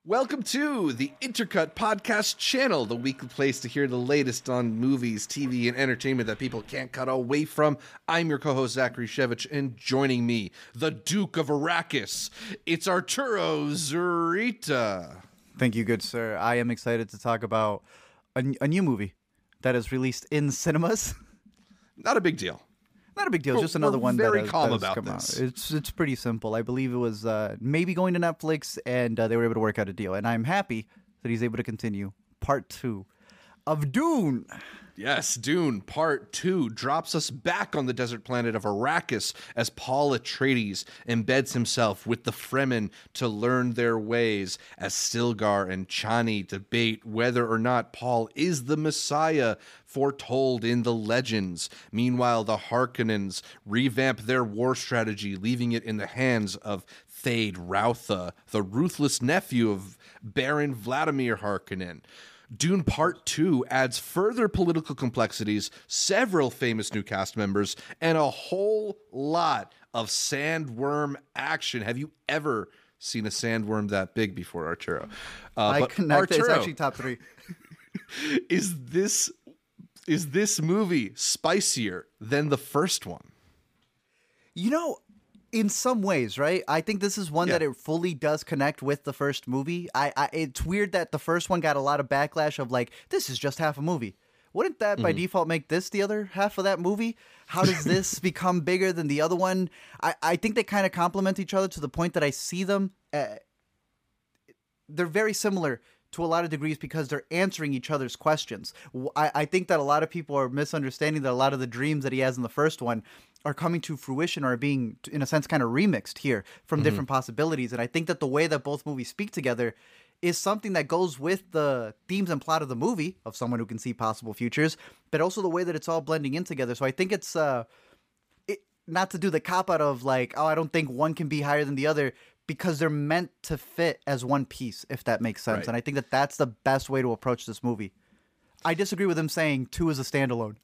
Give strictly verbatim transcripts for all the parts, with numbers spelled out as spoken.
Welcome to the Intercut Podcast Channel, the weekly place to hear the latest on movies, T V, and entertainment that people can't cut away from. I'm your co-host, Zachary Shevich, and joining me, the Duke of Arrakis, it's Arturo Zurita. Thank you, good sir. I am excited to talk about a, a new movie that is released in cinemas. Not a big deal. Not a big deal. It's just another We're one very that has, calm that has about come this. out. It's it's pretty simple. I believe it was uh, maybe going to Netflix, and uh, they were able to work out a deal. And I'm happy that he's able to continue part two of Dune. Yes, Dune Part two drops us back on the desert planet of Arrakis as Paul Atreides embeds himself with the Fremen to learn their ways as Stilgar and Chani debate whether or not Paul is the Messiah foretold in the legends. Meanwhile, the Harkonnens revamp their war strategy, leaving it in the hands of Thade Rautha, the ruthless nephew of Baron Vladimir Harkonnen. Dune Part two adds further political complexities, several famous new cast members, and a whole lot of sandworm action. Have you ever seen a sandworm that big before, Arturo? Uh, I but connect. It's Arturo, actually top three. is this is this movie spicier than the first one? You know, in some ways, right? I think this is one Yeah. that it fully does connect with the first movie. I, I it's weird that the first one got a lot of backlash of like, this is just half a movie. Wouldn't that by Mm-hmm. default make this the other half of that movie? How does this become bigger than the other one? I, I think they kind of complement each other to the point that I see them. Uh, they're very similar to a lot of degrees because they're answering each other's questions. W- I, I think that a lot of people are misunderstanding that a lot of the dreams that he has in the first one are coming to fruition or are being, in a sense, kind of remixed here from different possibilities. And I think that the way that both movies speak together is something that goes with the themes and plot of the movie of someone who can see possible futures, but also the way that it's all blending in together. So I think it's uh, it, not to do the cop out of like, oh, I don't think one can be higher than the other, because they're meant to fit as one piece, if that makes sense. Right. And I think that that's the best way to approach this movie. I disagree with him saying two is a standalone.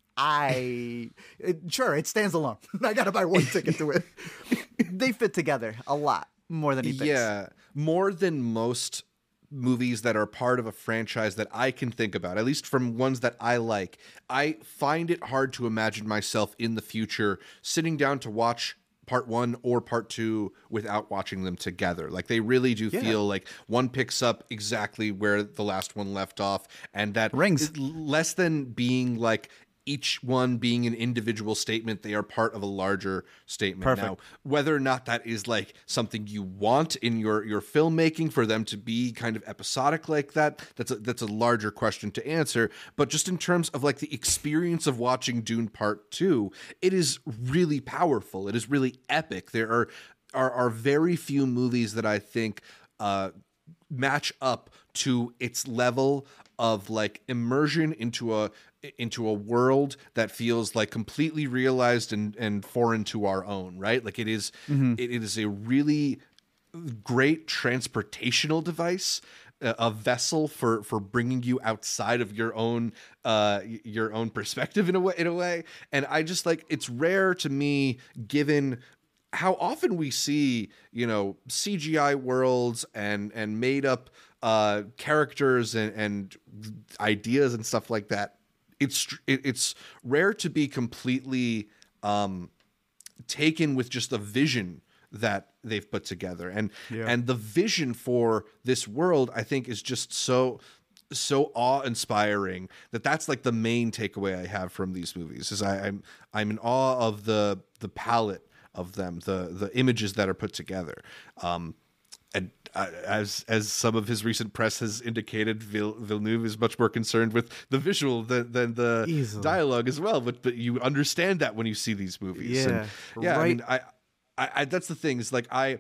I it, sure it stands alone. I gotta buy one ticket to it. They fit together a lot more than he thinks. Yeah, more than most movies that are part of a franchise that I can think about, at least from ones that I like. I find it hard to imagine myself in the future sitting down to watch part one or part two without watching them together. Like they really do Yeah. feel like one picks up exactly where the last one left off, and that Rings. is less than being like each one being an individual statement, they are part of a larger statement. Perfect. Now, whether or not that is like something you want in your your filmmaking for them to be kind of episodic like that, that's a, that's a larger question to answer. But just in terms of like the experience of watching Dune Part two, it is really powerful. It is really epic. There are are, are very few movies that I think uh, match up to its level of like immersion into a into a world that feels like completely realized and, and foreign to our own, right? Like it is, Mm-hmm. it, it is a really great transportational device, a, a vessel for, for bringing you outside of your own, uh, your own perspective in a way, in a way. And I just like, it's rare to me, given how often we see, you know, C G I worlds and, and made up, uh, characters and, and ideas and stuff like that. It's it, it's rare to be completely um, taken with just the vision that they've put together, and Yeah. and the vision for this world, I think, is just so so awe-inspiring that that's like the main takeaway I have from these movies. Is I, I'm I'm in awe of the the palette of them, the the images that are put together. Um, and uh, as as some of his recent press has indicated, Vill- Villeneuve is much more concerned with the visual than, than the Easily. dialogue as well. But but you understand that when you see these movies. Yeah, and yeah. I right. mean, I, I, I that's the thing is like I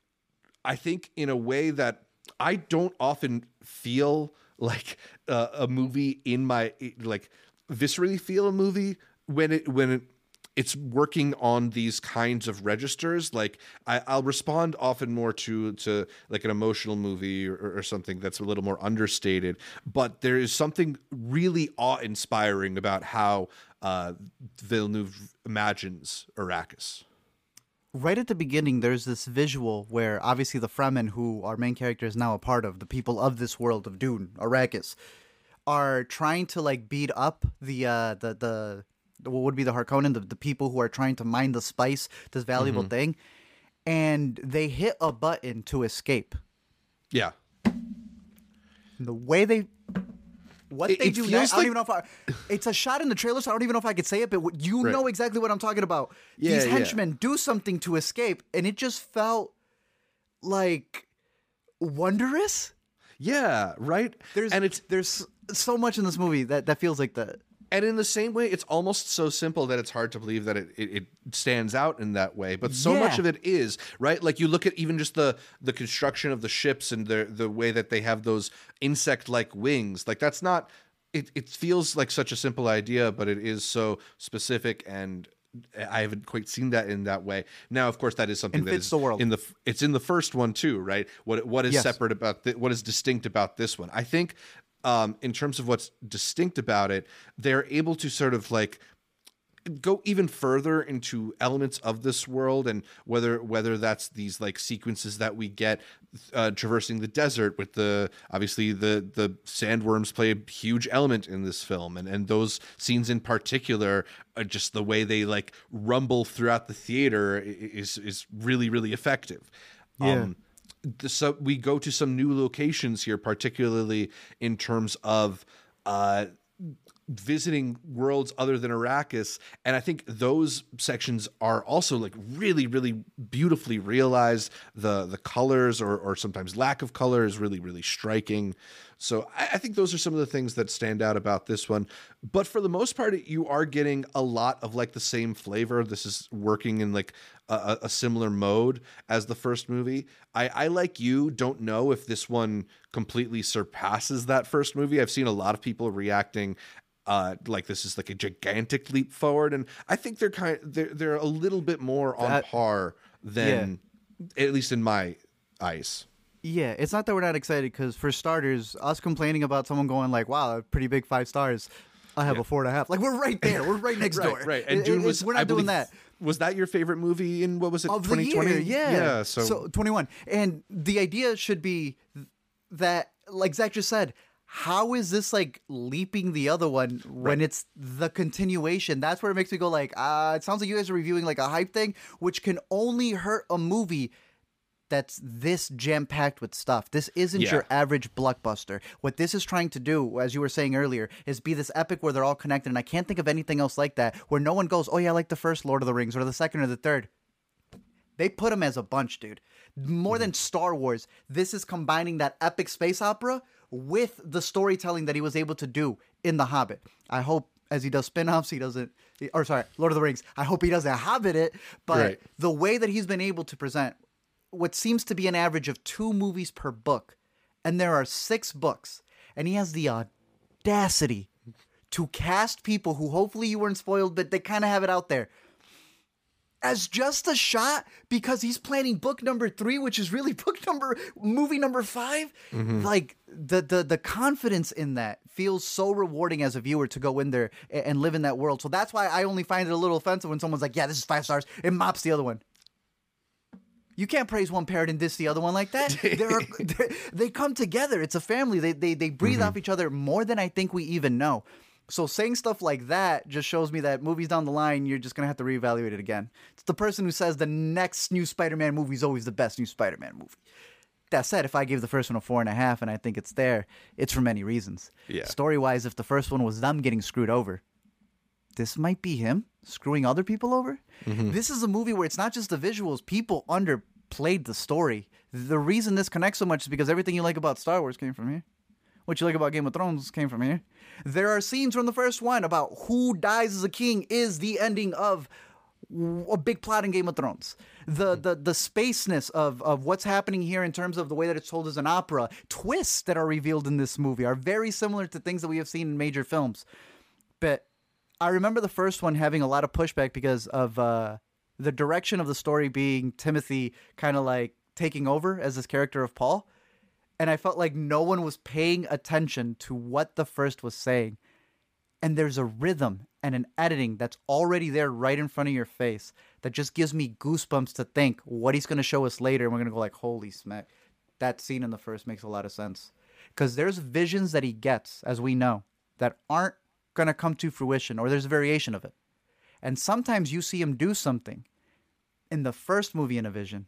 I think in a way that I don't often feel like uh, a movie in my like viscerally feel a movie when it when it. It's working on these kinds of registers. Like I, I'll respond often more to to like an emotional movie or, or something that's a little more understated. But there is something really awe-inspiring about how uh, Villeneuve imagines Arrakis. right at the beginning, there's this visual where obviously the Fremen, who our main character is now a part of, the people of this world of Dune, Arrakis, are trying to like beat up the uh, the the what would be the Harkonnen, the, the people who are trying to mine the spice, this valuable mm-hmm. thing, and they hit a button to escape. Yeah. The way they. What it, they it do feels next, like... I don't even know if I, it's a shot in the trailer, so I don't even know if I could say it, but you right. know exactly what I'm talking about. Yeah, These yeah. henchmen do something to escape, and it just felt like wondrous. Yeah, right? There's and it's there's so much in this movie that, that feels like that. And in the same way, it's almost so simple that it's hard to believe that it, it, it stands out in that way. But so yeah. much of it is, right? Like you look at even just the the construction of the ships and the the way that they have those insect-like wings. Like that's not it, it feels like such a simple idea, but it is so specific, and I haven't quite seen that in that way. Now, of course, that is something and that fits is the world. in the it's in the first one too, right? What what is yes. separate about th- what is distinct about this one? I think Um, in terms of what's distinct about it, they're able to sort of like go even further into elements of this world, and whether whether that's these like sequences that we get uh, traversing the desert with the obviously the the sandworms play a huge element in this film, and and those scenes in particular, uh, just the way they like rumble throughout the theater is is really really effective. Yeah. Um, So we go to some new locations here, particularly in terms of uh, visiting worlds other than Arrakis, and I think those sections are also like really, really beautifully realized. The the colors, or or sometimes lack of color, is really, really striking. So I, I think those are some of the things that stand out about this one. But for the most part, you are getting a lot of like the same flavor. This is working in like a, a similar mode as the first movie. I, I, like you, don't know if this one completely surpasses that first movie. I've seen a lot of people reacting uh, like this is like a gigantic leap forward, and I think they're kind of, they're they're a little bit more on that, par than yeah. at least in my eyes. Yeah, it's not that we're not excited, because for starters, us complaining about someone going like, "Wow, a pretty big five stars," I have yeah. a four and a half. Like we're right there, we're right next right, door. Right, and Dune was. We're not I doing believe, that. Was that your favorite movie in what was it? Of twenty twenty? the year, yeah, yeah. So, so twenty-one, and the idea should be that, like Zach just said, how is this like leaping the other one when right. it's the continuation? That's where it makes me go like, ah, uh, it sounds like you guys are reviewing like a hype thing, which can only hurt a movie that's this jam-packed with stuff. This isn't yeah. your average blockbuster. What this is trying to do, as you were saying earlier, is be this epic where they're all connected, and I can't think of anything else like that, where no one goes, oh yeah, I like the first Lord of the Rings, or the second or the third. They put them as a bunch, dude. More mm. than Star Wars, this is combining that epic space opera with the storytelling that he was able to do in The Hobbit. I hope as he does spin-offs, he doesn't, or sorry, Lord of the Rings, I hope he doesn't Hobbit it, but right. the way that he's been able to present what seems to be an average of two movies per book, and there are six books, and he has the audacity to cast people who hopefully you weren't spoiled, but they kind of have it out there, as just a shot, because he's planning book number three, which is really book number, movie number five. Mm-hmm. Like, the, the the confidence in that feels so rewarding as a viewer to go in there and, and live in that world. So that's why I only find it a little offensive when someone's like, yeah, this is five stars, it mops the other one. You can't praise one parrot and diss the other one like that. They're, they're, they come together. It's a family. They they they breathe mm-hmm. off each other more than I think we even know. So saying stuff like that just shows me that movies down the line, you're just going to have to reevaluate it again. It's the person who says the next new Spider-Man movie is always the best new Spider-Man movie. That said, if I give the first one a four and a half and I think it's there, it's for many reasons. Yeah. Story-wise, if the first one was them getting screwed over, this might be him screwing other people over. Mm-hmm. This is a movie where it's not just the visuals. People underplayed the story. The reason this connects so much is because everything you like about Star Wars came from here. What you like about Game of Thrones came from here. There are scenes from the first one about who dies as a king is the ending of a big plot in Game of Thrones. The the the spaceness of, of what's happening here in terms of the way that it's told as an opera, twists that are revealed in this movie are very similar to things that we have seen in major films. But I remember the first one having a lot of pushback because of uh, the direction of the story being Timothy kind of like taking over as this character of Paul. And I felt like no one was paying attention to what the first was saying. And there's a rhythm and an editing that's already there right in front of your face that just gives me goosebumps to think what he's going to show us later. And we're going to go like, holy smack. That scene in the first makes a lot of sense. Because there's visions that he gets, as we know, that aren't going to come to fruition, or there's a variation of it. And sometimes you see him do something in the first movie in a vision.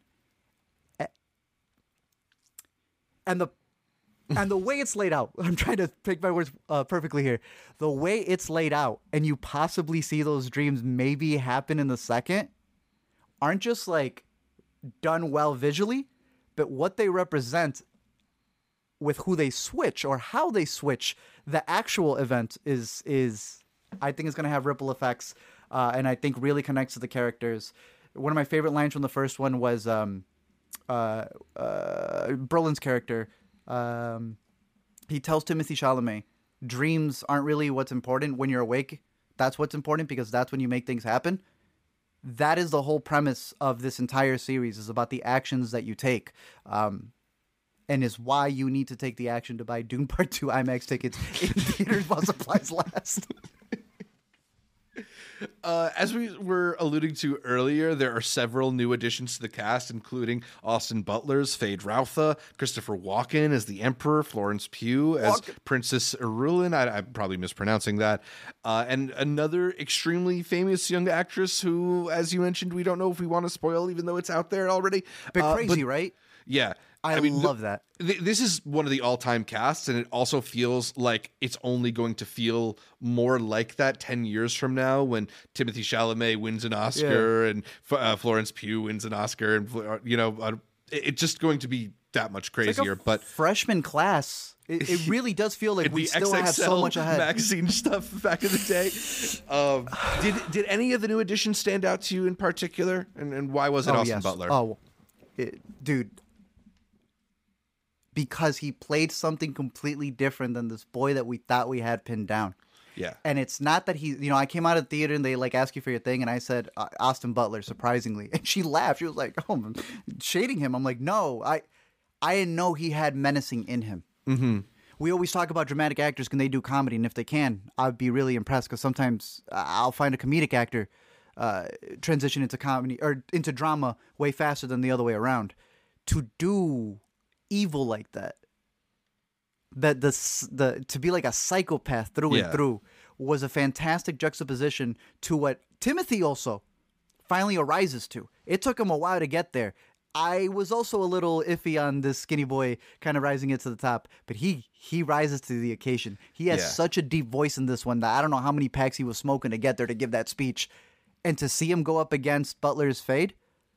And the and the way it's laid out, I'm trying to pick my words uh, perfectly here. The way it's laid out, and you possibly see those dreams maybe happen in the second, aren't just like done well visually, but what they represent with who they switch or how they switch the actual event is is I think is going to have ripple effects, uh, and I think really connects to the characters. One of my favorite lines from the first one was um, uh, uh, Brolin's character. Um, he tells Timothée Chalamet, dreams aren't really what's important when you're awake. That's what's important because that's when you make things happen. That is the whole premise of this entire series, is about the actions that you take. Um, and is why you need to take the action to buy Dune Part two IMAX tickets in theaters while supplies last. Uh, as we were alluding to earlier, there are several new additions to the cast, including Austin Butler's Fade Routha, Christopher Walken as the Emperor, Florence Pugh as Walken. Princess Irulan, I, I'm probably mispronouncing that, uh, and another extremely famous young actress who, as you mentioned, we don't know if we want to spoil, even though it's out there already. Bit uh, crazy, but, right? Yeah. I, I mean, love th- that. Th- this is one of the all-time casts, and it also feels like it's only going to feel more like that ten years from now when Timothée Chalamet wins an Oscar yeah. and uh, Florence Pugh wins an Oscar, and you know, uh, it, it's just going to be that much crazier. Like but freshman class, it, it really does feel like we still X X L have so much ahead. Magazine stuff back in the day. Um, did did any of the new additions stand out to you in particular, and, and why was it oh, Austin yes. Butler? Oh, it, dude. Because he played something completely different than this boy that we thought we had pinned down. Yeah. And it's not that he, you know, I came out of the theater and they like ask you for your thing. And I said, uh, Austin Butler, surprisingly. And she laughed. She was like, oh, I'm shading him. I'm like, no, I, I didn't know he had menacing in him. Mm-hmm. We always talk about dramatic actors. Can they do comedy? And if they can, I'd be really impressed. Because sometimes I'll find a comedic actor uh, transition into comedy or into drama way faster than the other way around. To do evil like that, that the the to be like a psychopath through yeah. and through was a fantastic juxtaposition to what Timothy also finally arises to. It took him a while to get there. I was also a little iffy on this skinny boy kind of rising it to the top, but he he rises to the occasion. He has yeah. such a deep voice in this one that I don't know how many packs he was smoking to get there to give that speech, and to see him go up against Butler's Fade.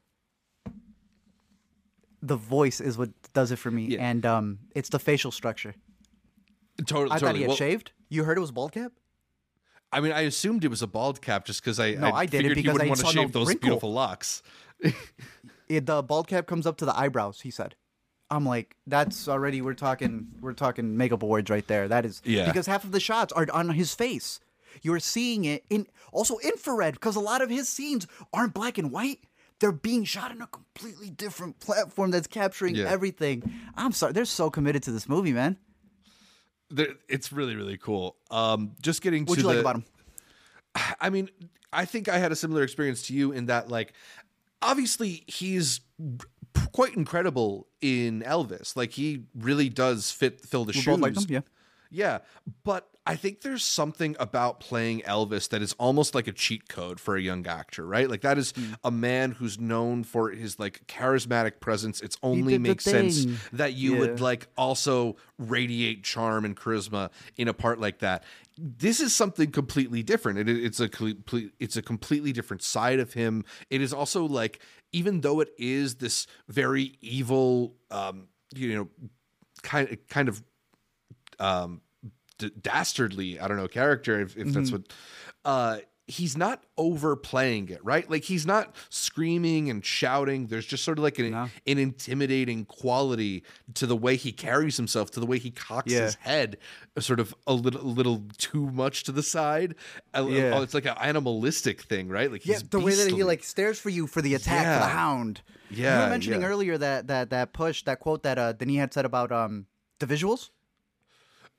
The voice is what does it for me, yeah. and um, it's the facial structure. Totally, I totally. thought he had well, shaved. You heard it was bald cap? I mean, I assumed it was a bald cap just because I, No, I, I did it figured he because wouldn't I want to saw no shave those wrinkle. beautiful locks. It, the bald cap comes up to the eyebrows. He said, "I'm like, that's already we're talking we're talking makeup awards right there. That is Yeah. because half of the shots are on his face. You're seeing it in also infrared because a lot of his scenes aren't black and white." They're being shot on a completely different platform that's capturing yeah. everything. I'm sorry. They're so committed to this movie, man. They're, it's really, really cool. Um, just getting What'd to you the, like about him? I mean, I think I had a similar experience to you in that, like, obviously he's quite incredible in Elvis. Like, he really does fit fill the We shoes. both liked him, yeah. Yeah, but I think there's something about playing Elvis that is almost like a cheat code for a young actor, right? Like that is mm. a man who's known for his like charismatic presence. It's only makes sense that you yeah. would like also radiate charm and charisma in a part like that. This is something completely different. It, it's a complete, it's a completely different side of him. It is also like, even though it is this very evil, um, you know, kind kind of. Um, d- dastardly, I don't know, character, if, if mm-hmm. that's what, uh, he's not overplaying it, right? Like he's not screaming and shouting. There's just sort of like an, no. an intimidating quality to the way he carries himself, to the way he cocks yeah. his head sort of a little, a little too much to the side. Yeah. It's like an animalistic thing, right? Like he's yeah, the beastly. way that he like stares for you for the attack, yeah. for the hound. Yeah. You were mentioning yeah. earlier that, that, that push, that quote that, uh, Denis had said about, um, the visuals.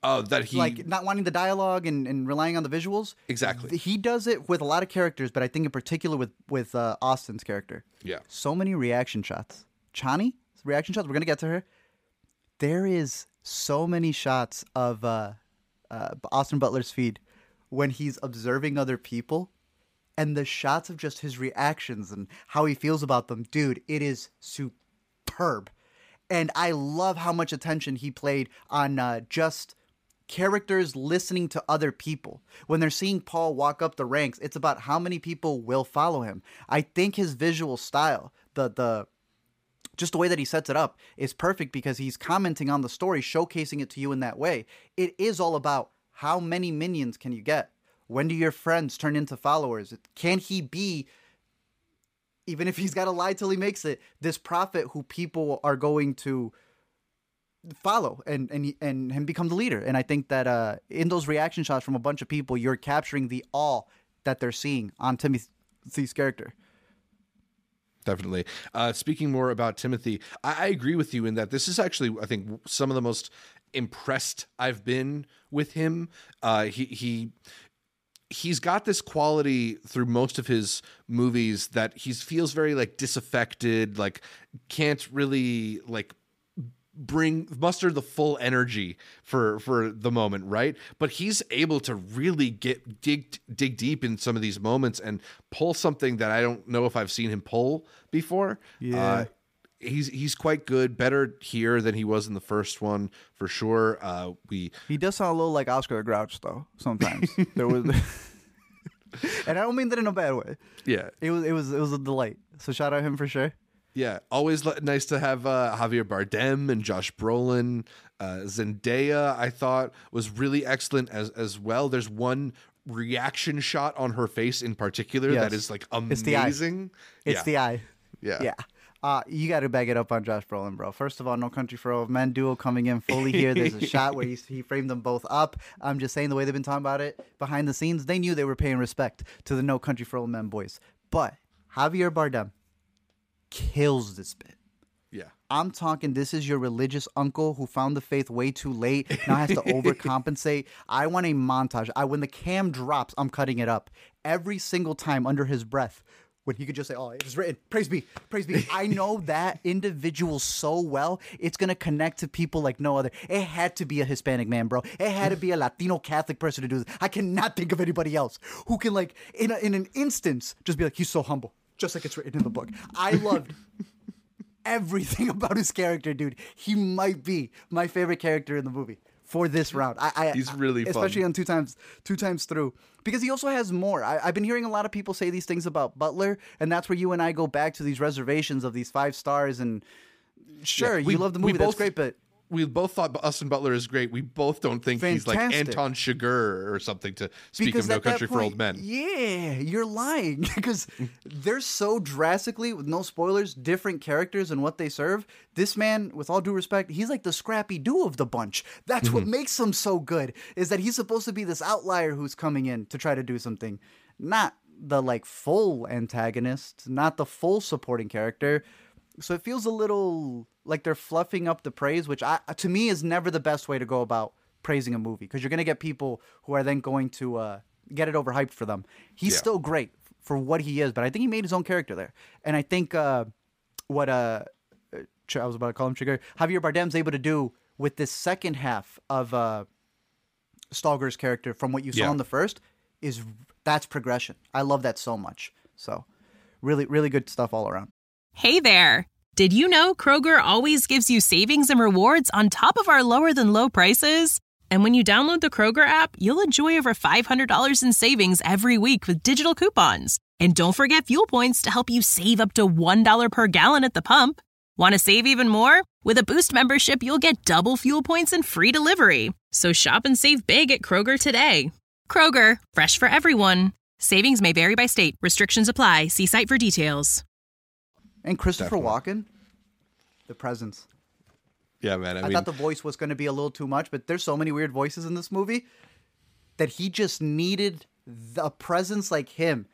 Oh, that he like not wanting the dialogue and, and relying on the visuals. Exactly. He does it with a lot of characters, but I think in particular with with uh, Austin's character. Yeah. So many reaction shots. Chani, reaction shots. We're gonna get to her. There is so many shots of uh, uh, Austin Butler's feed when he's observing other people, and the shots of just his reactions and how he feels about them. Dude, it is superb. And I love how much attention he played on uh, just characters listening to other people. When they're seeing Paul walk up the ranks, it's about how many people will follow him. I think his visual style, the the just the way that he sets it up, is perfect because he's commenting on the story, showcasing it to you in that way. It is all about how many minions can you get? When do your friends turn into followers? Can he be, even if he's got to lie till he makes it, this prophet who people are going to follow and and and him become the leader? And I think that uh, in those reaction shots from a bunch of people, you're capturing the awe that they're seeing on Timothy's character. Definitely. Uh, speaking more about Timothy, I, I agree with you in that this is actually, I think, some of the most impressed I've been with him. Uh, he he. He's got this quality through most of his movies that he feels very like disaffected, like can't really like bring muster the full energy for for the moment, right? But he's able to really get dig dig deep in some of these moments and pull something that I don't know if I've seen him pull before. Yeah. Uh, he's he's quite good, better here than he was in the first one for sure. Uh, we He does sound a little like Oscar the Grouch though. Sometimes there was, and I don't mean that in a bad way. yeah It was it was it was a delight. So shout out him for sure. yeah always le- nice to have uh, Javier Bardem and Josh Brolin. uh, Zendaya I thought was really excellent as as well. There's one reaction shot on her face in particular Yes. that is like It's the eye. amazing. It's yeah. the eye. yeah Yeah. Uh, you got to back it up on Josh Brolin, bro. First of all, No Country for Old Men duo coming in fully here. There's a shot where he, he framed them both up. I'm just saying the way they've been talking about it behind the scenes, they knew they were paying respect to the No Country for Old Men boys. But Javier Bardem kills this bit. yeah I'm talking, this is your religious uncle who found the faith way too late, now has to overcompensate. I want a montage. I When the cam drops, I'm cutting it up. Every single time under his breath, when he could just say, oh, it was written, praise be, praise be. I know that individual so well, it's going to connect to people like no other. It had to be a Hispanic man, bro. It had to be a Latino Catholic person to do this. I cannot think of anybody else who can, like, in, a, in an instance, just be like, he's so humble, just like it's written in the book. I loved everything about his character, dude. He might be my favorite character in the movie for this round. I, I He's really fun. especially on two times, two times through, because he also has more. I, I've been hearing a lot of people say these things about Butler, and that's where you and I go back to these reservations of these five stars. And sure, Yeah, we- you love the we movie, that's both- great, but we both thought Austin Butler is great. We both don't think he's like Fantastic. Anton Chigurh or something, to speak because of No at that Country for point- Old Men. Yeah, you're lying because they're so drastically, with no spoilers, different characters and what they serve. This man, with all due respect, he's like the Scrappy Doo of the bunch. That's what makes him so good, is that he's supposed to be this outlier who's coming in to try to do something. Not the like full antagonist, not the full supporting character. So it feels a little like they're fluffing up the praise, which I, to me is never the best way to go about praising a movie, because you're going to get people who are then going to uh, get it overhyped for them. He's Yeah. still great for what he is, but I think he made his own character there. And I think uh, what uh, Ch- I was about to call him Chigurh, Javier Bardem's able to do with this second half of uh, Stalger's character from what you saw Yeah. in the first is that's progression. I love that so much. So really, really good stuff all around. Hey there! Did you know Kroger always gives you savings and rewards on top of our lower than low prices? And when you download the Kroger app, you'll enjoy over five hundred dollars in savings every week with digital coupons. And don't forget fuel points to help you save up to one dollar per gallon at the pump. Want to save even more? With a Boost membership, you'll get double fuel points and free delivery. So shop and save big at Kroger today. Kroger, fresh for everyone. Savings may vary by state. Restrictions apply. See site for details. And Christopher Definitely. Walken, the presence. Yeah, man. I, I mean, thought the voice was going to be a little too much, but there's so many weird voices in this movie that he just needed a presence like him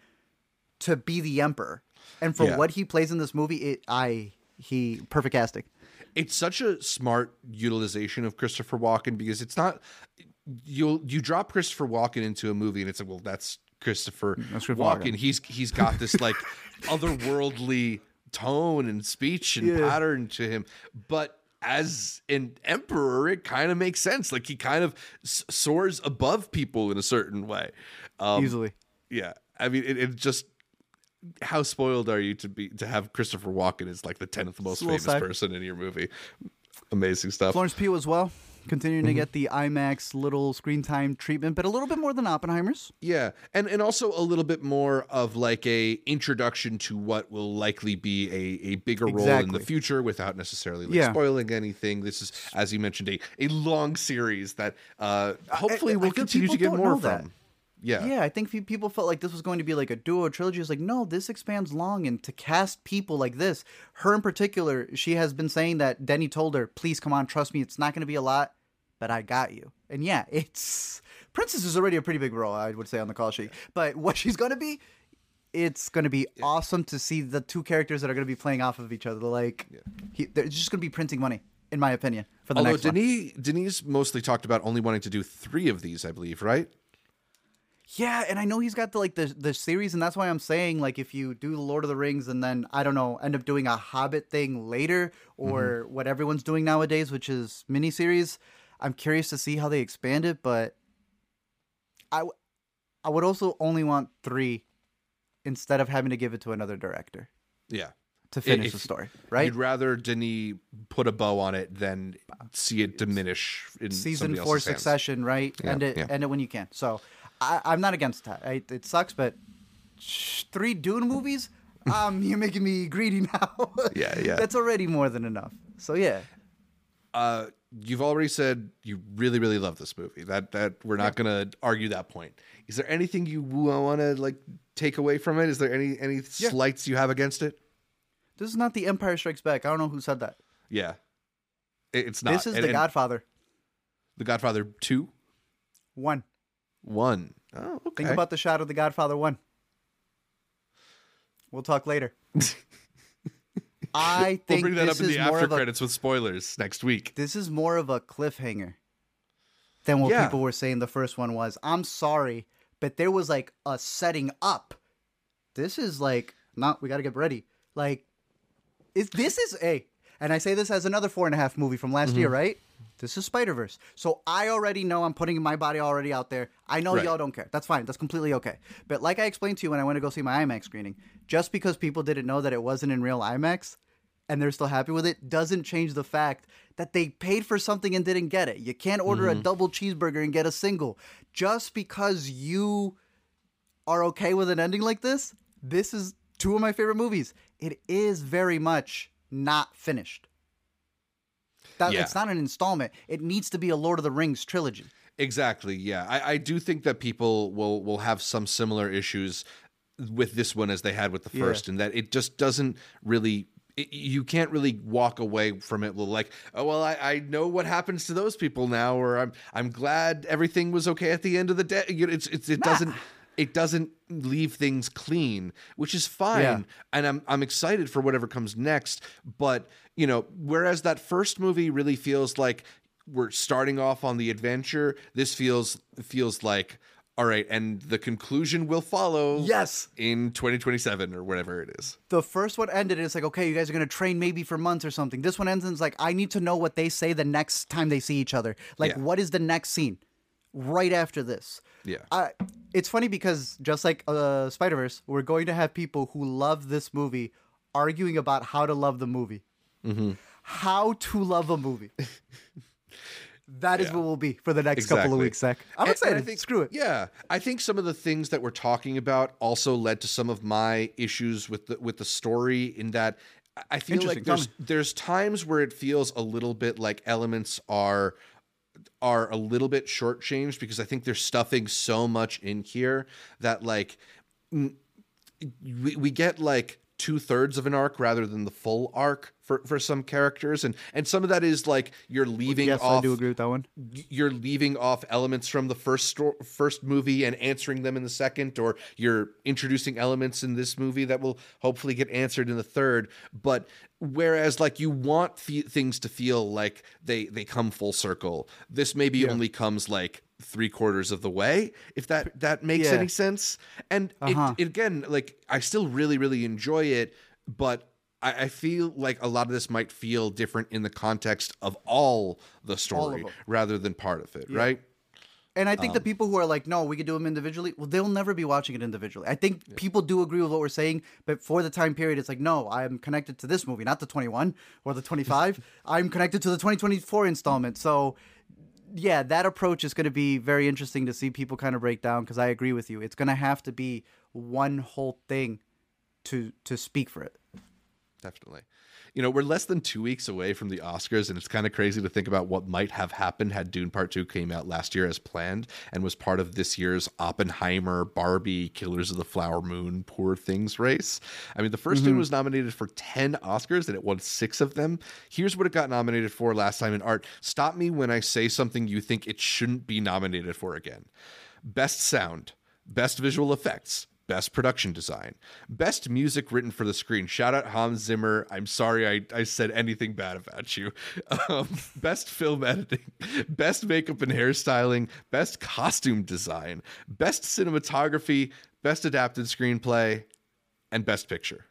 to be the emperor. And for Yeah. what he plays in this movie, it I he perfect casting. it's such a smart utilization of Christopher Walken, because it's not you you drop Christopher Walken into a movie and it's like, well, that's Christopher That's Christopher Walken. Walken. He's he's got this like otherworldly tone and speech and Yeah. pattern to him, but as an emperor, it kind of makes sense. Like he kind of s- soars above people in a certain way. Um, Easily. Yeah, I mean, it, it just how spoiled are you to be to have Christopher Walken as like the tenth most a little famous side. person in your movie? Amazing stuff. Florence Pugh as well, continuing Mm-hmm. to get the IMAX little screen time treatment, but a little bit more than Oppenheimer's. Yeah, and and also a little bit more of like a introduction to what will likely be a, a bigger role in the Exactly. future without necessarily like Yeah. spoiling anything. This is, as you mentioned, a, a long series that uh, hopefully I we'll feel continue to people get don't more know that. from. Yeah. Yeah, I think fe- people felt like this was going to be like a duo trilogy. It's like, no, this expands long, and to cast people like this, her in particular, she has been saying that Denny told her, please come on, trust me, it's not going to be a lot, but I got you. And yeah, it's Princess is already a pretty big role, I would say, on the call sheet. But what she's going to be, it's going to be awesome to see the two characters that are going to be playing off of each other. Like, he, they're just going to be printing money, in my opinion, for the Although next one. Denise, Denise mostly talked about only wanting to do three of these, I believe, right? Yeah, and I know he's got the like the the series, and that's why I'm saying like if you do the Lord of the Rings and then I don't know end up doing a Hobbit thing later or what everyone's doing nowadays, which is miniseries. I'm curious to see how they expand it, but I w- I would also only want three instead of having to give it to another director Yeah. to finish If- the story, right? You'd rather Denis put a bow on it than see it diminish in Season somebody four else's hands. Succession, right? Yeah, end it yeah. end it when you can. So I, I'm not against that. I, it sucks, but sh- three Dune movies. Um, you're making me greedy now. Yeah, yeah. That's already more than enough. So yeah, Uh, you've already said you really, really love this movie. That that we're not gonna argue that point. Is there anything you want to like take away from it? Is there any any Yeah. slights you have against it? this is not The Empire Strikes Back. I don't know who said that. Yeah, It- it's not. This is And- The and Godfather. The Godfather two, One. one. Oh, okay. Think about the shot of The Godfather one. We'll talk later. I We'll think bring that this up in is the more after of a credits with spoilers next week. this is more of a cliffhanger than what Yeah. people were saying the first one was. I'm sorry, but there was like a setting up. This is like, not, we got to get ready. Like, is this is a, and I say this as another four and a half movie from last Mm-hmm. year, right? This is Spider-Verse. So I already know I'm putting my body already out there. I know Right. y'all don't care. That's fine. That's completely okay. But like I explained to you when I went to go see my IMAX screening, just because people didn't know that it wasn't in real IMAX and they're still happy with it doesn't change the fact that they paid for something and didn't get it. You can't order Mm-hmm. a double cheeseburger and get a single. Just because you are okay with an ending like this, this is two of my favorite movies. It is very much not finished. That, Yeah. It's not an installment. It needs to be a Lord of the Rings trilogy. Exactly. Yeah, I, I do think that people will will have some similar issues with this one as they had with the Yeah. first, and that it just doesn't really. It, you can't really walk away from it like, oh well, I, I know what happens to those people now, or I'm I'm glad everything was okay at the end of the day. You know, it's, it's it doesn't it doesn't leave things clean, which is fine, Yeah. and I'm I'm excited for whatever comes next. But you know, whereas that first movie really feels like we're starting off on the adventure, this feels feels like, all right, and the conclusion will follow. Yes. In twenty twenty-seven or whatever it is. The first one ended, and it's like, okay, you guys are going to train maybe for months or something. This one ends, and it's like, I need to know what they say the next time they see each other. Like, Yeah. what is the next scene right after this? Yeah. I, it's funny because just like uh, Spider-Verse, we're going to have people who love this movie arguing about how to love the movie. Mm-hmm. How to love a movie. That is Yeah. what we'll be for the next couple Exactly. of weeks, Zach. I'm And- and excited. I think- Screw it. Yeah, I think some of the things that we're talking about also led to some of my issues with the with the story. In that, I- I feel like Interesting. Tell there's me. there's times where it feels a little bit like elements are are a little bit shortchanged, because I think they're stuffing so much in here that like mm, we we get like two thirds of an arc rather than the full arc for, for some characters, and and some of that is like you're leaving Yes, off I do agree with that one. you're leaving off elements from the first sto- first movie and answering them in the second, or you're introducing elements in this movie that will hopefully get answered in the third. But whereas like you want th- things to feel like they they come full circle, this maybe Yeah. only comes like three quarters of the way, if that that makes Yeah. any sense. And Uh-huh. it, it again, like I still really really enjoy it, but I, I feel like a lot of this might feel different in the context of all the story them. rather than part of it, right? And I think Um, the people who are like, no, we could do them individually, well, they'll never be watching it individually. I think people do agree with what we're saying, but for the time period, it's like, no, I'm connected to this movie, not the twenty-one or the twenty-five. I'm connected to the twenty twenty-four installment. So, yeah, that approach is going to be very interesting to see people kind of break down, because I agree with you. It's going to have to be one whole thing to to speak for it. Definitely. You know, we're less than two weeks away from the Oscars, and it's kind of crazy to think about what might have happened had Dune Part two came out last year as planned and was part of this year's Oppenheimer, Barbie, Killers of the Flower Moon, Poor Things race. I mean, the 1st Dune was nominated for ten Oscars, and it won six of them. Here's what it got nominated for last time in art. Stop me when I say something you think it shouldn't be nominated for again. Best Sound, Best Visual Effects, Best Production Design, Best Music Written for the Screen. Shout out Hans Zimmer. I'm sorry I, I said anything bad about you. Um, Best Film Editing, Best Makeup and Hairstyling, Best Costume Design, Best Cinematography, Best Adapted Screenplay, and Best Picture.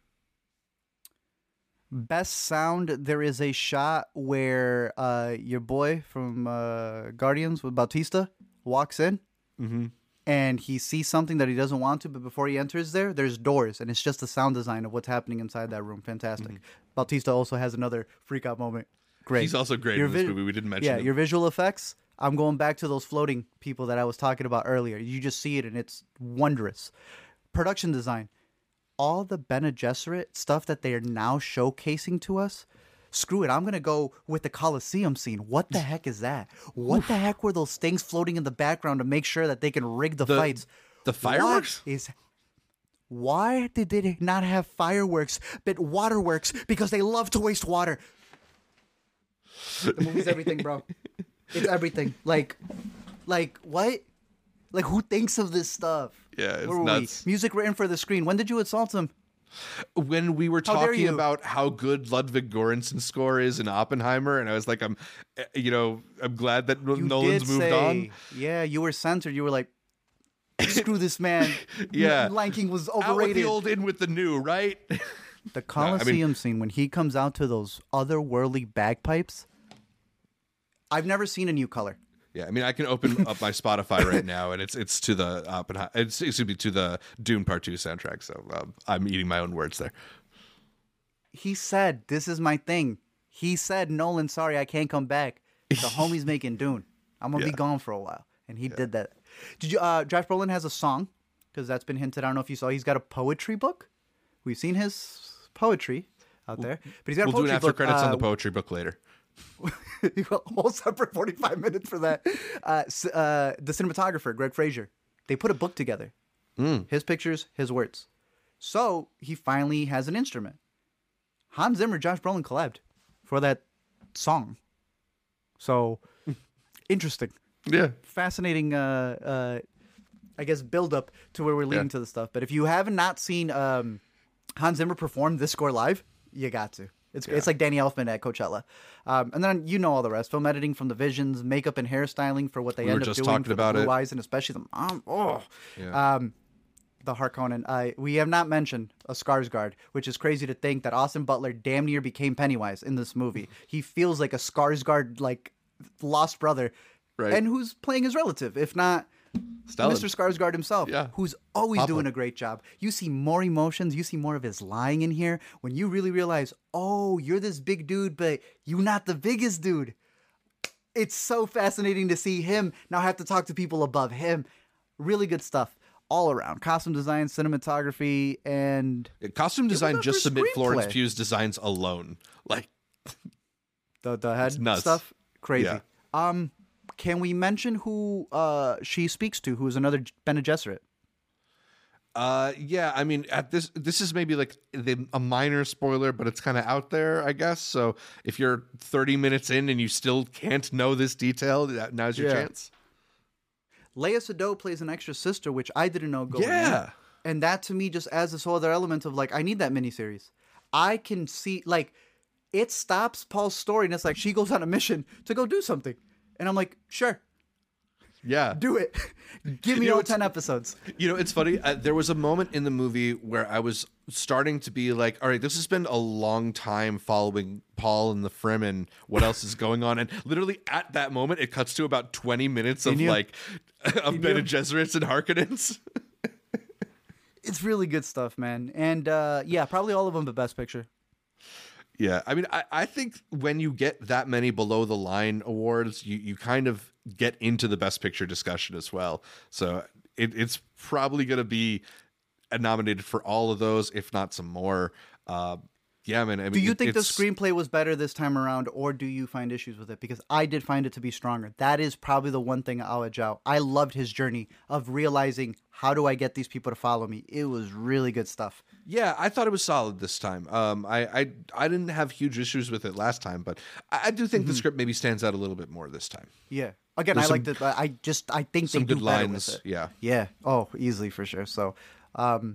Best sound, there is a shot where uh, your boy from uh, Guardians with Bautista walks in. Mm-hmm. And he sees something that he doesn't want to, but before he enters there, there's doors, and it's just the sound design of what's happening inside that room. Fantastic. Mm-hmm. Bautista also has another freak out moment. Great. He's also great Your in this vi- movie. We didn't mention Yeah, him. your visual effects, I'm going back to those floating people that I was talking about earlier. You just see it, and it's wondrous. Production design. All the Bene Gesserit stuff that they are now showcasing to us, screw it, I'm going to go with the Colosseum scene. What the heck is that? What the heck were those things floating in the background to make sure that they can rig the, The- fights? The fireworks? What is, why did they not have fireworks but waterworks? Because they love to waste water. The movie's everything, bro. It's everything. Like, like what? Like, who thinks of this stuff? Yeah, it's Where were nuts. we? Music written for the screen. When did you assault him? When we were How dare talking you. about how good Ludwig Göransson's score is in Oppenheimer, and I was like, I'm, eh, you know, I'm glad that You Nolan's did moved say, on. Yeah, you were censored. You were like, screw this man. Yeah. Lion was Out with overrated. the old, in with the new, right? The Colosseum I mean- scene when he comes out to those otherworldly bagpipes. I've never seen a new color. Yeah, I mean, I can open up my Spotify right now, and it's it's to the Oppenheimer, it's excuse me, to the Dune Part Two soundtrack. So um, I'm eating my own words there. He said, "This is my thing." He said, "Nolan, sorry, I can't come back. The homie's making Dune. I'm gonna Yeah. be gone for a while," and he did that. Did you? Uh, Josh Brolin has a song because that's been hinted. I don't know if you saw. He's got a poetry book. We've seen his poetry out there, but he's got We'll a do poetry an after book. credits on uh, the poetry book later. a whole separate forty-five minutes for that. Uh, c- uh, the cinematographer, Greg Fraser, they put a book together. His pictures, his words. So he finally has an instrument. Hans Zimmer, Josh Brolin collabed for that song. So interesting, Yeah, fascinating. Uh, uh, I guess build up to where we're leading Yeah. to the stuff. But if you haven't not seen um, Hans Zimmer perform this score live, you got to. It's it's like Danny Elfman at Coachella, um, and then you know all the rest: film editing from the visions, makeup and hairstyling for what they We were end up just doing talking for about the blue it. eyes, and especially the mom. Oh, Yeah. um, the Harkonnen. Uh, we have not mentioned a Skarsgård, which is crazy to think that Austin Butler damn near became Pennywise in this movie. He feels like a Skarsgård, like lost brother, Right. and who's playing his relative, if not Stellan. Mister Skarsgård himself, Yeah. who's always Papa. doing a great job. You see more emotions, you see more of his lying in here when you really realize, oh, you're this big dude, but you're not the biggest dude. It's so fascinating to see him now have to talk to people above him. Really good stuff all around. Costume design, cinematography, and Costume design, up just for submit Florence screenplay. Pugh's designs alone. Like, the the head nuts. stuff. Crazy. Yeah. Um, can we mention who uh she speaks to? Who is another Bene Gesserit? Uh, yeah, I mean, at this, this is maybe like the, a minor spoiler, but it's kind of out there, I guess. So if you're thirty minutes in and you still can't know this detail, that- now's your Yeah. chance. Leia Sado plays an extra sister, which I didn't know going Yeah. in. And that to me just adds this whole other element of like, I need that miniseries. I can see, like, it stops Paul's story and it's like she goes on a mission to go do something. And I'm like, sure, Yeah. do it. Give me You know, all it's- ten episodes. You know, it's funny. Uh, there was a moment in the movie where I was starting to be like, all right, this has been a long time following Paul and the Fremen. What else is going on? And literally at that moment, it cuts to about twenty minutes of knew. like, of knew. Bene Gesserits and Harkonnens. It's really good stuff, man. And uh, yeah, probably all of them, but Best Picture. Yeah, I mean, I, I think when you get that many below the line awards, you, you kind of get into the Best Picture discussion as well. So it, it's probably going to be nominated for all of those, if not some more. Uh, yeah, man. I mean, Do you it- think the it's- screenplay was better this time around, or do you find issues with it? Because I did find it to be stronger. That is probably the one thing I'll edge out. I loved his journey of realizing, how do I get these people to follow me? It was really good stuff. Yeah, I thought it was solid this time. Um, I, I I didn't have huge issues with it last time, but I, I do Mm-hmm. think the script maybe stands out a little bit more this time. Yeah. Again, There's I some- liked it. But I just, I think Some they do good better lines. with it. Yeah. Yeah. Oh, easily for sure. So, um,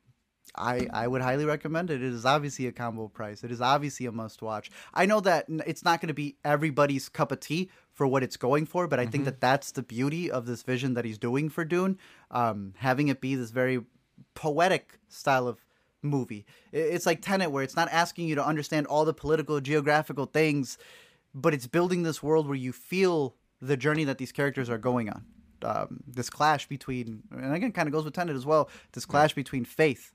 I I would highly recommend it. It is obviously a combo price. It is obviously a must watch. I know that n- it's not going to be everybody's cup of tea for what it's going for, but I think that that's the beauty of this vision that he's doing for Dune, um, having it be this very poetic style of movie. I- It's like Tenet, where it's not asking you to understand all the political, geographical things, but it's building this world where you feel the journey that these characters are going on. Um, this clash between, and again, kind of goes with Tenet as well, this clash between faith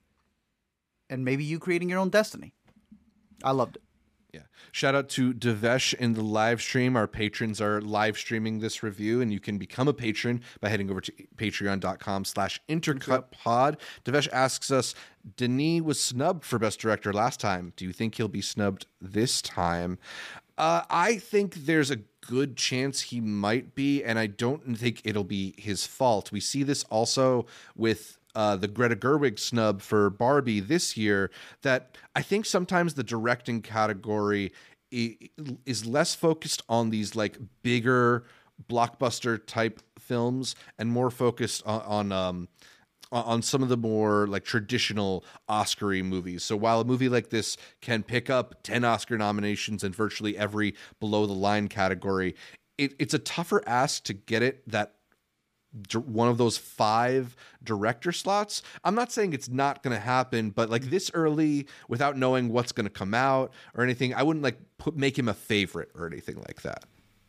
and maybe you creating your own destiny. I loved it. Yeah. Shout out to Devesh in the live stream. Our patrons are live streaming this review, and you can become a patron by heading over to patreon.com slash intercutpod. Devesh asks us, Denis was snubbed for Best Director last time. Do you think he'll be snubbed this time? Uh, I think there's a good chance he might be, and I don't think it'll be his fault. We see this also with Uh, the Greta Gerwig snub for Barbie this year, that I think sometimes the directing category i- is less focused on these like bigger blockbuster type films and more focused on, on um on on some of the more like traditional Oscar-y movies. So while a movie like this can pick up ten Oscar nominations in virtually every below the line category, it, it's a tougher ask to get it that one of those five director slots. I'm not saying it's not going to happen, but like this early, without knowing what's going to come out or anything, I wouldn't like put make him a favorite or anything like that.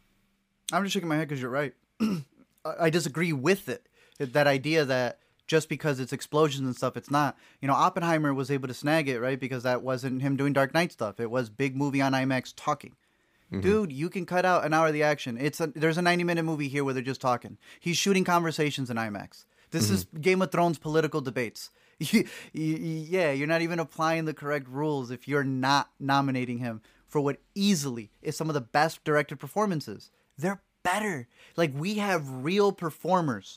I'm just shaking my head because you're right. I I disagree with it. That idea that just because it's explosions and stuff, it's not. You know, Oppenheimer was able to snag it, right? Because that wasn't him doing Dark Knight stuff. It was big movie on IMAX talking. Dude, you can cut out an hour of the action. It's a, there's a ninety minute movie here where they're just talking. He's shooting conversations in IMAX. This is Game of Thrones political debates. You- you- yeah, you're not even applying the correct rules if you're not nominating him for what easily is some of the best directed performances. They're better. Like, we have real performers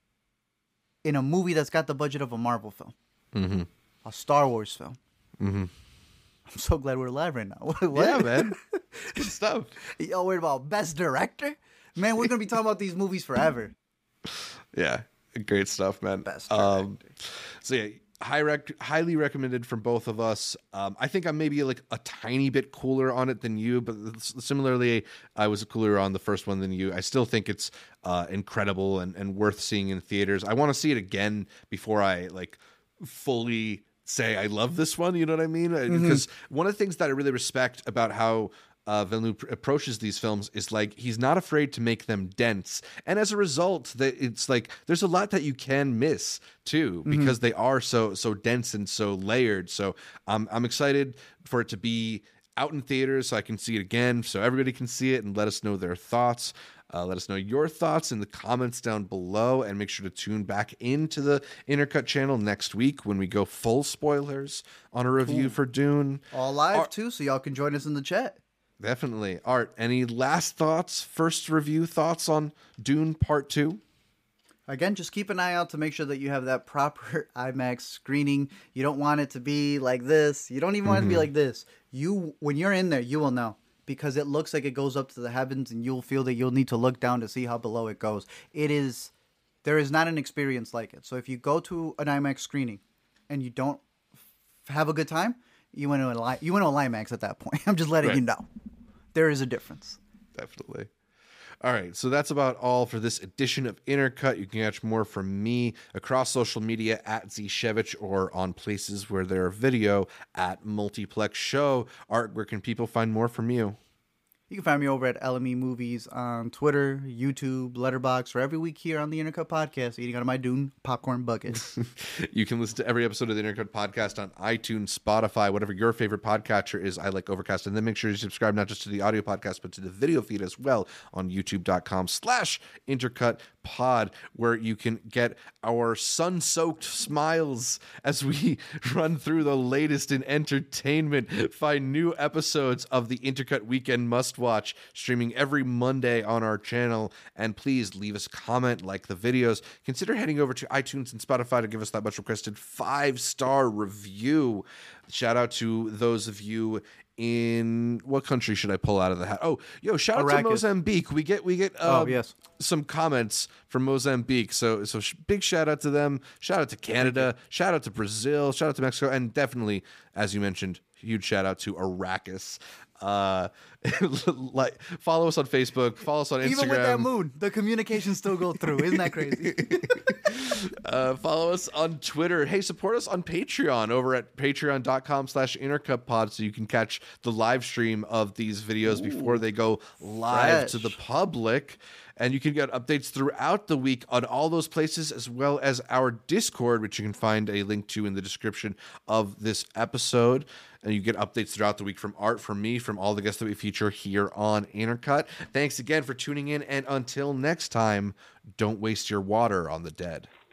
in a movie that's got the budget of a Marvel film, Mm-hmm. a Star Wars film. Mm-hmm. I'm so glad we're live right now. What? Yeah, man. It's good stuff. Y'all worried about best director? Man, we're gonna be talking about these movies forever. Yeah, great stuff, man. Best um, so yeah, high rec- highly recommended from both of us. Um, I think I'm maybe like a tiny bit cooler on it than you, but s- similarly, I was cooler on the first one than you. I still think it's uh, incredible and, and worth seeing in theaters. I want to see it again before I like fully say I love this one. You know what I mean? Because one of the things that I really respect about how Uh, Villeneuve pr- approaches these films is like he's not afraid to make them dense, and as a result, that it's like there's a lot that you can miss too because they are so so dense and so layered. So um, I'm excited for it to be out in theaters so I can see it again, so everybody can see it and let us know their thoughts. Uh, let us know your thoughts in the comments down below, and make sure to tune back into the Intercut channel next week when we go full spoilers on a review for Dune. All live Are- too, so y'all can join us in the chat. Definitely. Art, any last thoughts, first review thoughts on Dune Part two? Again, just keep an eye out to make sure that you have that proper IMAX screening. You don't want it to be like this. You don't even want mm-hmm. it to be like this. You, when you're in there, you will know. Because it looks like it goes up to the heavens, and you'll feel that you'll need to look down to see how below it goes. It is, there is not an experience like it. So if you go to an IMAX screening and you don't f- have a good time, you went to a li- you went to a IMAX at that point. I'm just letting right. you know. There is a difference. Definitely. All right, so that's about all for this edition of Intercut. You can catch more from me across social media at Zshevich or on places where there are video at Multiplex Show. Art, where can people find more from you? You can find me over at L M E Movies on Twitter, YouTube, Letterboxd, or every week here on the Intercut Podcast, eating out of my Dune popcorn bucket. You can listen to every episode of the Intercut Podcast on iTunes, Spotify, whatever your favorite podcatcher is. I like Overcast. And then make sure you subscribe not just to the audio podcast, but to the video feed as well on youtube.com slash Intercut Pod, where you can get our sun-soaked smiles as we run through the latest in entertainment. Find new episodes of the Intercut Weekend Must Watch streaming every Monday on our channel. And please leave us a comment, like the videos. Consider heading over to iTunes and Spotify to give us that much requested five-star review. Shout out to those of you in what country should I pull out of the hat? Oh, yo, shout out Arrakis. to Mozambique. We get we get uh, oh, yes. some comments from Mozambique. So so sh- big shout out to them. Shout out to Canada. Shout out to Brazil. Shout out to Mexico. And definitely, as you mentioned, huge shout out to Arrakis. Uh, like follow us on Facebook, follow us on Instagram. Even with that moon, the communications still go through. Isn't that crazy? uh, follow us on Twitter. Hey, support us on Patreon over at patreon.com slash intercutpod so you can catch the live stream of these videos Ooh, before they go live fresh. to the public. And you can get updates throughout the week on all those places, as well as our Discord, which you can find a link to in the description of this episode. And you get updates throughout the week from Art, from me, from all the guests that we feature here on Intercut. Thanks again for tuning in. And until next time, don't waste your water on the dead.